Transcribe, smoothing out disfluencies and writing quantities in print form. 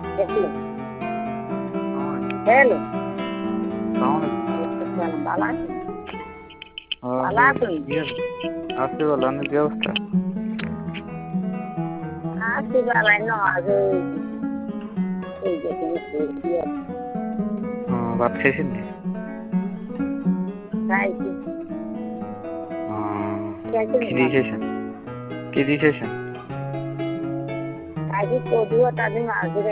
Hello সালাম ভালো আছেন? ভালো আছেন? আছি বলো আমি কি অবস্থা আছি ভালো নামাজ এই যে ভাত খাইছেন খাইছি কি দিয়ে খাইছেন কি দিয়ে খাইছেন খাইছি কদুয়া তাদের মাছ